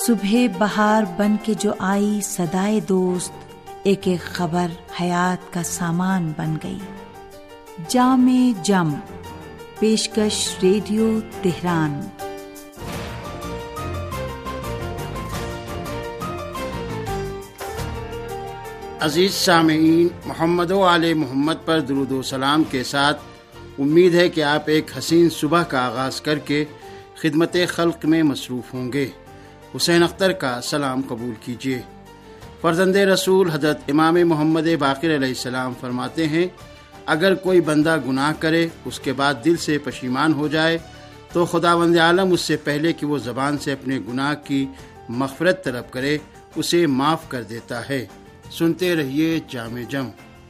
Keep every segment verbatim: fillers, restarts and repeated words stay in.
صبح بہار بن کے جو آئی صدائے دوست، ایک ایک خبر حیات کا سامان بن گئی۔ جام جم، پیشکش ریڈیو تہران۔ عزیز سامعین، محمد و آل محمد پر درود و سلام کے ساتھ امید ہے کہ آپ ایک حسین صبح کا آغاز کر کے خدمت خلق میں مصروف ہوں گے۔ حسین اختر کا سلام قبول کیجیے۔ فرزند رسول حضرت امام محمد باقر علیہ السلام فرماتے ہیں، اگر کوئی بندہ گناہ کرے اس کے بعد دل سے پشیمان ہو جائے تو خداوند عالم اس سے پہلے کہ وہ زبان سے اپنے گناہ کی مغفرت طلب کرے اسے معاف کر دیتا ہے۔ سنتے رہیے جام جم۔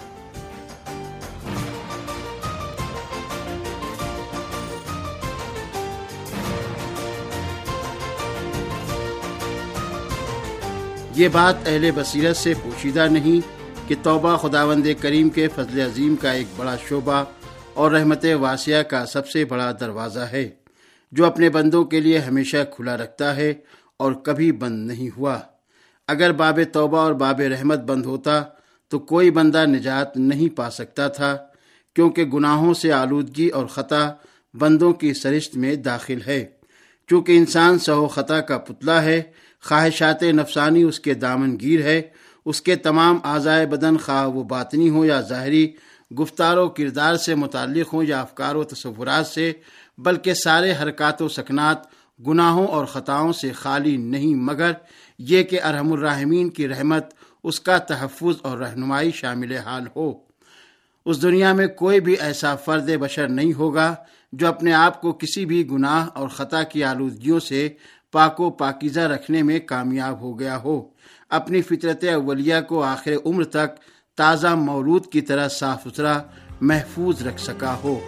یہ بات اہل بصیرت سے پوشیدہ نہیں کہ توبہ خداوند کریم کے فضل عظیم کا ایک بڑا شعبہ اور رحمت واسعہ کا سب سے بڑا دروازہ ہے، جو اپنے بندوں کے لیے ہمیشہ کھلا رکھتا ہے اور کبھی بند نہیں ہوا۔ اگر باب توبہ اور باب رحمت بند ہوتا تو کوئی بندہ نجات نہیں پا سکتا تھا، کیونکہ گناہوں سے آلودگی اور خطا بندوں کی سرشت میں داخل ہے۔ چونکہ انسان سہو خطا کا پتلا ہے، خواہشات نفسانی اس کے دامن گیر ہے، اس کے تمام اعضائے بدن خواہ وہ باطنی ہو یا ظاہری، گفتار و کردار سے متعلق ہوں یا افکار و تصورات سے، بلکہ سارے حرکات و سکنات گناہوں اور خطاؤں سے خالی نہیں، مگر یہ کہ ارحم الراحمین کی رحمت، اس کا تحفظ اور رہنمائی شامل حال ہو۔ اس دنیا میں کوئی بھی ایسا فرد بشر نہیں ہوگا جو اپنے آپ کو کسی بھی گناہ اور خطا کی آلودگیوں سے پاک و پاکیزہ رکھنے میں کامیاب ہو گیا ہو، اپنی فطرت اولیہ کو آخر عمر تک تازہ مولود کی طرح صاف ستھرا محفوظ رکھ سکا ہو۔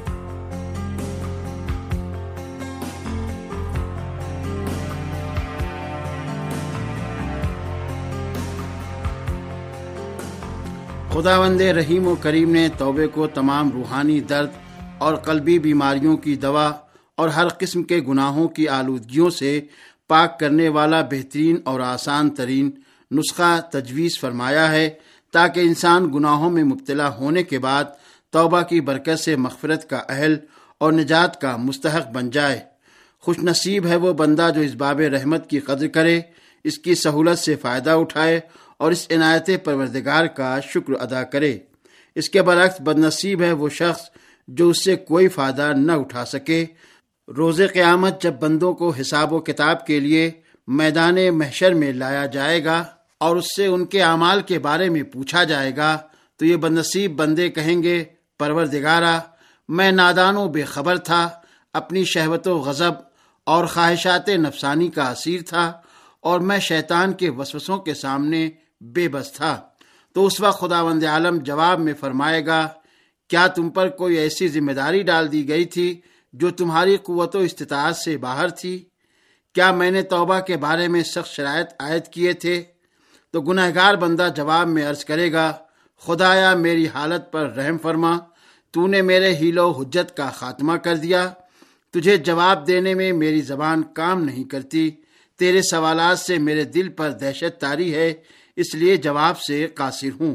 خداوند رحیم و کریم نے توبے کو تمام روحانی درد اور قلبی بیماریوں کی دوا اور ہر قسم کے گناہوں کی آلودگیوں سے پاک کرنے والا بہترین اور آسان ترین نسخہ تجویز فرمایا ہے، تاکہ انسان گناہوں میں مبتلا ہونے کے بعد توبہ کی برکت سے مغفرت کا اہل اور نجات کا مستحق بن جائے۔ خوش نصیب ہے وہ بندہ جو اس باب رحمت کی قدر کرے، اس کی سہولت سے فائدہ اٹھائے اور اس عنایت پروردگار کا شکر ادا کرے۔ اس کے برعکس بد نصیب ہے وہ شخص جو اس سے کوئی فائدہ نہ اٹھا سکے۔ روز قیامت جب بندوں کو حساب و کتاب کے لیے میدان محشر میں لایا جائے گا اور اس سے ان کے اعمال کے بارے میں پوچھا جائے گا، تو یہ بد نصیب بندے کہیں گے، پروردگارا، میں نادان و بے خبر تھا، اپنی شہوت و غضب اور خواہشات نفسانی کا اسیر تھا، اور میں شیطان کے وسوسوں کے سامنے بے بس تھا۔ تو اس وقت خداوند عالم جواب میں فرمائے گا، کیا تم پر کوئی ایسی ذمہ داری ڈال دی گئی تھی جو تمہاری قوت و استطاعت سے باہر تھی؟ کیا میں نے توبہ کے بارے میں سخت شرائط عائد کیے تھے؟ تو گنہگار بندہ جواب میں عرض کرے گا، خدایا میری حالت پر رحم فرما، تو نے میرے حیل و حجت کا خاتمہ کر دیا، تجھے جواب دینے میں میری زبان کام نہیں کرتی، تیرے سوالات سے میرے دل پر دہشت طاری ہے، اس لیے جواب سے قاصر ہوں۔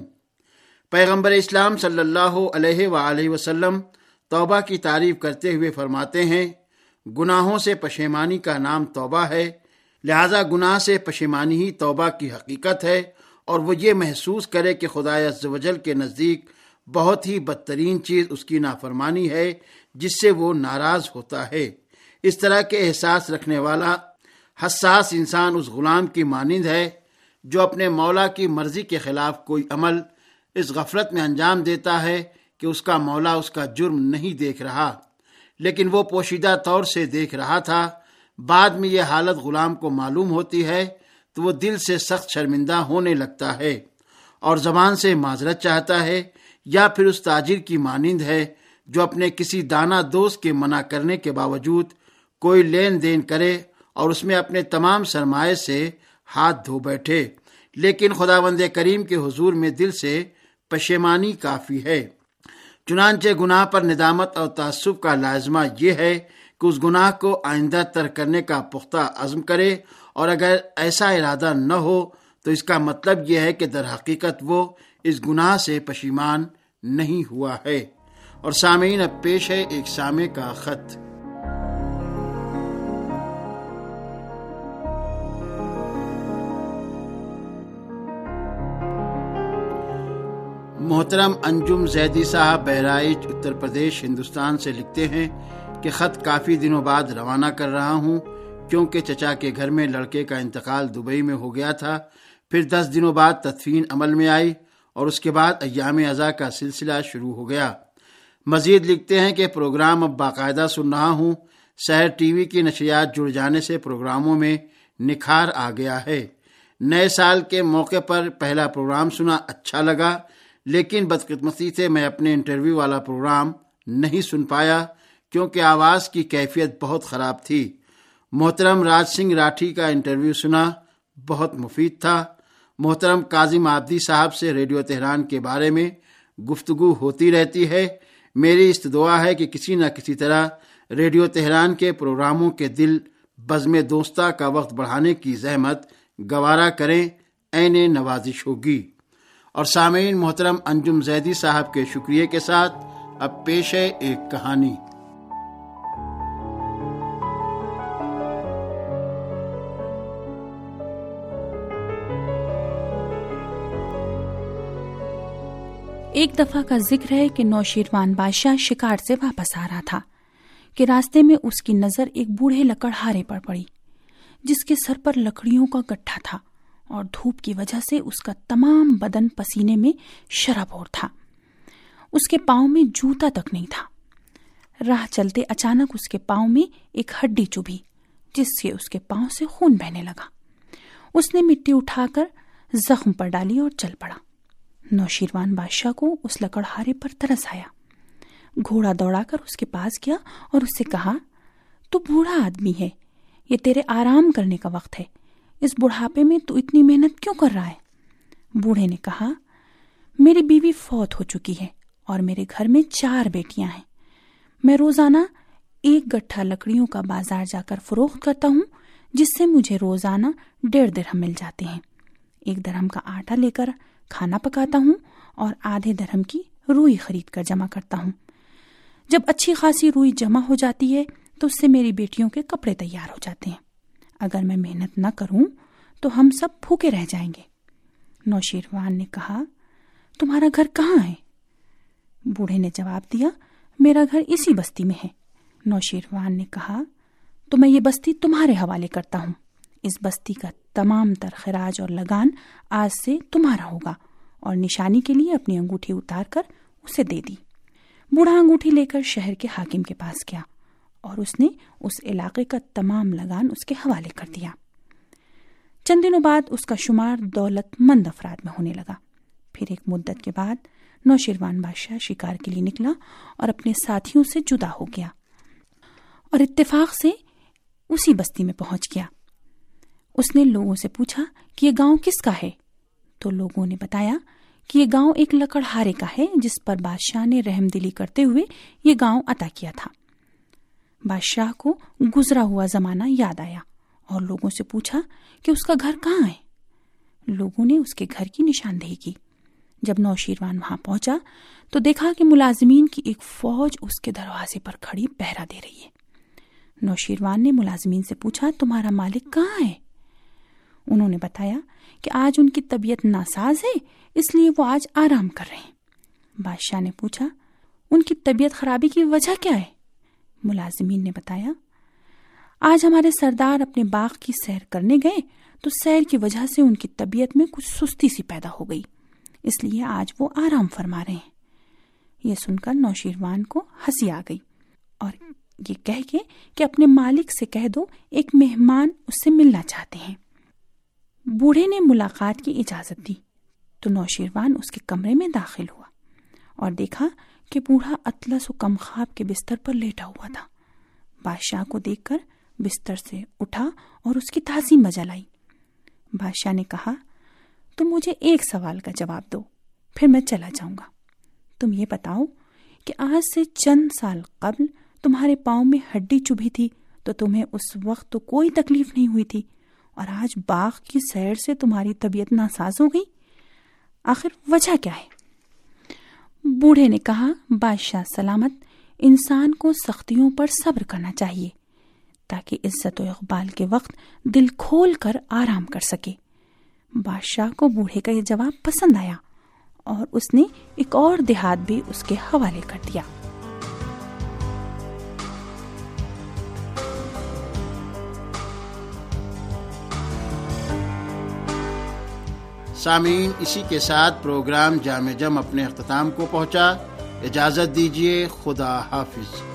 پیغمبر اسلام صلی اللہ علیہ وآلہ وسلم توبہ کی تعریف کرتے ہوئے فرماتے ہیں، گناہوں سے پشیمانی کا نام توبہ ہے، لہذا گناہ سے پشیمانی ہی توبہ کی حقیقت ہے، اور وہ یہ محسوس کرے کہ خدا عز و جل کے نزدیک بہت ہی بدترین چیز اس کی نافرمانی ہے جس سے وہ ناراض ہوتا ہے۔ اس طرح کے احساس رکھنے والا حساس انسان اس غلام کی مانند ہے جو اپنے مولا کی مرضی کے خلاف کوئی عمل اس غفلت میں انجام دیتا ہے کہ اس کا مولا اس کا جرم نہیں دیکھ رہا، لیکن وہ پوشیدہ طور سے دیکھ رہا تھا۔ بعد میں یہ حالت غلام کو معلوم ہوتی ہے تو وہ دل سے سخت شرمندہ ہونے لگتا ہے اور زبان سے معذرت چاہتا ہے، یا پھر اس تاجر کی مانند ہے جو اپنے کسی دانا دوست کے منع کرنے کے باوجود کوئی لین دین کرے اور اس میں اپنے تمام سرمایے سے ہاتھ دھو بیٹھے، لیکن خداوند کریم کے حضور میں دل سے پشیمانی کافی ہے۔ چنانچہ گناہ پر ندامت اور تعصب کا لازمہ یہ ہے کہ اس گناہ کو آئندہ ترک کرنے کا پختہ عزم کرے اور اگر ایسا ارادہ نہ ہو تو اس کا مطلب یہ ہے کہ در حقیقت وہ اس گناہ سے پشیمان نہیں ہوا ہے۔ اور سامعین، اب پیش ہے ایک سامع کا خط۔ محترم انجم زیدی صاحب بہرائچ اتر پردیش ہندوستان سے لکھتے ہیں کہ خط کافی دنوں بعد روانہ کر رہا ہوں، کیونکہ چچا کے گھر میں لڑکے کا انتقال دبئی میں ہو گیا تھا، پھر دس دنوں بعد تدفین عمل میں آئی اور اس کے بعد ایام عزا کا سلسلہ شروع ہو گیا۔ مزید لکھتے ہیں کہ پروگرام اب باقاعدہ سن رہا ہوں، سحر ٹی وی کی نشریات جڑ جانے سے پروگراموں میں نکھار آ گیا ہے۔ نئے سال کے موقع پر پہلا پروگرام سنا، اچھا لگا، لیکن بدقسمتی سے میں اپنے انٹرویو والا پروگرام نہیں سن پایا کیونکہ آواز کی کیفیت بہت خراب تھی۔ محترم راج سنگھ راٹھی کا انٹرویو سنا، بہت مفید تھا۔ محترم کاظم آبدی صاحب سے ریڈیو تہران کے بارے میں گفتگو ہوتی رہتی ہے۔ میری اس دعا ہے کہ کسی نہ کسی طرح ریڈیو تہران کے پروگراموں کے دل بزم دوستہ کا وقت بڑھانے کی زحمت گوارا کریں، عین نوازش ہوگی۔ اور سامعین، محترم انجم زیدی صاحب کے شکریہ کے ساتھ اب پیش ہے ایک کہانی۔ ایک دفعہ کا ذکر ہے کہ نوشیروان بادشاہ شکار سے واپس آ رہا تھا کہ راستے میں اس کی نظر ایک بوڑھے لکڑہارے پر پڑی، جس کے سر پر لکڑیوں کا گٹھا تھا اور دھوپ کی وجہ سے اس کا تمام بدن پسینے میں شرابور تھا۔ اس کے پاؤں میں جوتا تک نہیں تھا۔ راہ چلتے اچانک اس کے پاؤں میں ایک ہڈی چبھی، جس سے اس کے پاؤں سے خون بہنے لگا۔ اس نے مٹی اٹھا کر زخم پر ڈالی اور چل پڑا۔ نوشیروان بادشاہ کو اس لکڑہارے پر ترس آیا۔ گھوڑا دوڑا کر اس کے پاس گیا اور اس سے کہا، تو بوڑھا آدمی ہے، یہ تیرے آرام کرنے کا وقت ہے، اس بڑھاپے میں تو اتنی محنت کیوں کر رہا ہے؟ بوڑھے نے کہا، میری بیوی فوت ہو چکی ہے اور میرے گھر میں چار بیٹیاں ہیں۔ میں روزانہ ایک گٹھا لکڑیوں کا بازار جا کر فروخت کرتا ہوں، جس سے مجھے روزانہ ڈیڑھ درہم مل جاتے ہیں۔ ایک درہم کا آٹا لے کر کھانا پکاتا ہوں اور آدھے درہم کی روئی خرید کر جمع کرتا ہوں۔ جب اچھی خاصی روئی جمع ہو جاتی ہے تو اس سے میری بیٹیوں کے کپڑے تیار ہو جاتے ہیں۔ اگر میں محنت نہ کروں تو ہم سب بھوکے رہ جائیں گے۔ نوشیروان نے کہا، تمہارا گھر کہاں ہے؟ بوڑھے نے جواب دیا، میرا گھر اسی بستی میں ہے۔ نوشیروان نے کہا، تو میں یہ بستی تمہارے حوالے کرتا ہوں۔ اس بستی کا تمام تر خراج اور لگان آج سے تمہارا ہوگا، اور نشانی کے لیے اپنی انگوٹھی اتار کر اسے دے دی۔ بوڑھا انگوٹھی لے کر شہر کے حاکم کے پاس گیا اور اس نے اس علاقے کا تمام لگان اس کے حوالے کر دیا۔ چند دنوں بعد اس کا شمار دولت مند افراد میں ہونے لگا۔ پھر ایک مدت کے بعد نوشیروان بادشاہ شکار کے لیے نکلا اور اپنے ساتھیوں سے جدا ہو گیا اور اتفاق سے اسی بستی میں پہنچ گیا۔ اس نے لوگوں سے پوچھا کہ یہ گاؤں کس کا ہے؟ تو لوگوں نے بتایا کہ یہ گاؤں ایک لکڑہارے کا ہے، جس پر بادشاہ نے رحم دلی کرتے ہوئے یہ گاؤں عطا کیا تھا۔ بادشاہ کو گزرا ہوا زمانہ یاد آیا اور لوگوں سے پوچھا کہ اس کا گھر کہاں ہے؟ لوگوں نے اس کے گھر کی نشاندہی کی۔ جب نوشیروان وہاں پہنچا تو دیکھا کہ ملازمین کی ایک فوج اس کے دروازے پر کھڑی پہرا دے رہی ہے۔ نوشیروان نے ملازمین سے پوچھا، تمہارا مالک کہاں ہے؟ انہوں نے بتایا کہ آج ان کی طبیعت ناساز ہے، اس لیے وہ آج آرام کر رہے ہیں۔ بادشاہ نے پوچھا، ان کی طبیعت خرابی کی وجہ کیا ہے؟ ملازمین نے بتایا، آج ہمارے سردار اپنے باغ کی سیر کرنے گئے تو سیر کی وجہ سے ان کی طبیعت میں کچھ سستی سی پیدا ہو گئی، اس لیے آج وہ آرام فرما رہے ہیں۔ یہ سن کر نوشیروان کو ہنسی آ گئی اور یہ کہہ کے کہ اپنے مالک سے کہہ دو ایک مہمان اس سے ملنا چاہتے ہیں۔ بوڑھے نے ملاقات کی اجازت دی تو نوشیروان اس کے کمرے میں داخل ہوا اور دیکھا کہ بوڑھا اطلس و کم خواب کے بستر پر لیٹا ہوا تھا۔ بادشاہ کو دیکھ کر بستر سے اٹھا اور اس کی تعظیم مجا لائی۔ بادشاہ نے کہا، تم مجھے ایک سوال کا جواب دو، پھر میں چلا جاؤں گا۔ تم یہ بتاؤ کہ آج سے چند سال قبل تمہارے پاؤں میں ہڈی چبھی تھی تو تمہیں اس وقت تو کوئی تکلیف نہیں ہوئی تھی، اور آج باغ کی سیر سے تمہاری طبیعت ناساز ہو گئی، آخر وجہ کیا ہے؟ بوڑھے نے کہا، بادشاہ سلامت، انسان کو سختیوں پر صبر کرنا چاہیے تاکہ عزت و اقبال کے وقت دل کھول کر آرام کر سکے۔ بادشاہ کو بوڑھے کا یہ جواب پسند آیا اور اس نے ایک اور دیہات بھی اس کے حوالے کر دیا۔ سامعین، اسی کے ساتھ پروگرام جام جم اپنے اختتام کو پہنچا۔ اجازت دیجیے، خدا حافظ۔